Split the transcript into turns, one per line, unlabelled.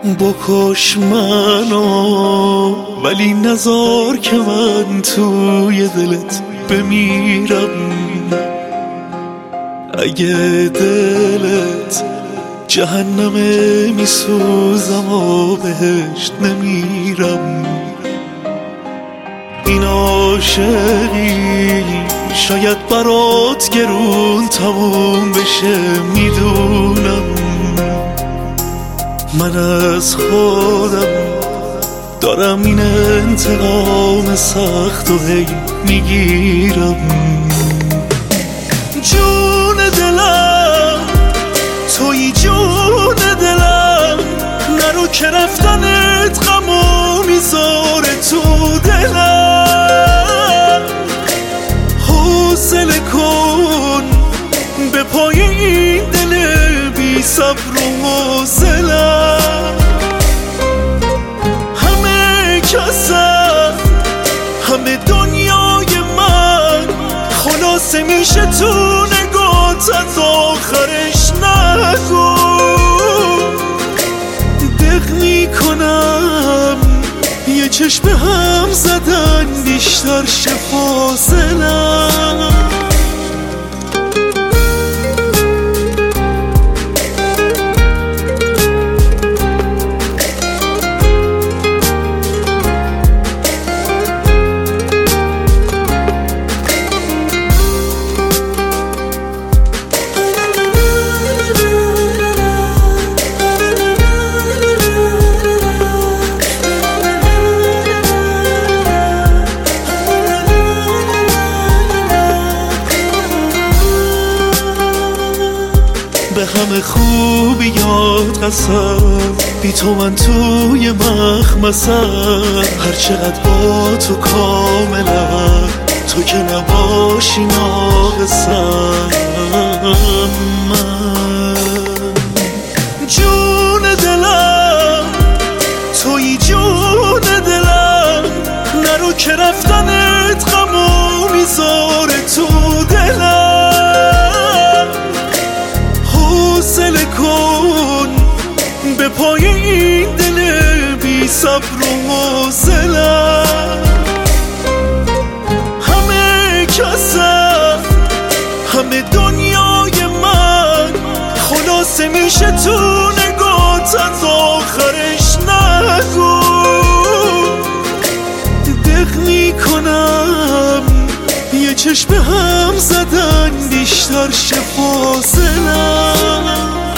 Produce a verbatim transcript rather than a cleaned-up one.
بکش منو ولی نذار که من توی دلت بمیرم. اگه دلت جهنمه میسوزم و بهشت نمیرم. این عاشقی شاید برات گرون تموم بشه، میدونم من از خودم دارم این انتقام سخت و هی میگیرم. جون دلم توی جون دلم، نرو که رفتنت غمو میذاره تو دلم. حوصله کن به پای این دل بی صبر و حوصله‌ام. همه کسم همه دنیای من خلاصه میشه تو نگات، از آخرش نگو. دق میکنم یه چشم هم زدن بیشتر شه فاصله‌ام. به همه خوبیات قسم، بی تو من توی مخمسم. هر چقدر با تو کاملم، تو که نباشی ناقصم. من جون دلم توی جون دلم، نرو که رفتنت غمو میذاره تو دلم. حوصله کن به پای این دل بی صبر و حوصله‌ام. همه کسم همه دنیای من خلاصه میشه تو نگات، از آخرش نگو. دق میکنم یه چشم هم زدن بیشتر شه فاصله‌ام.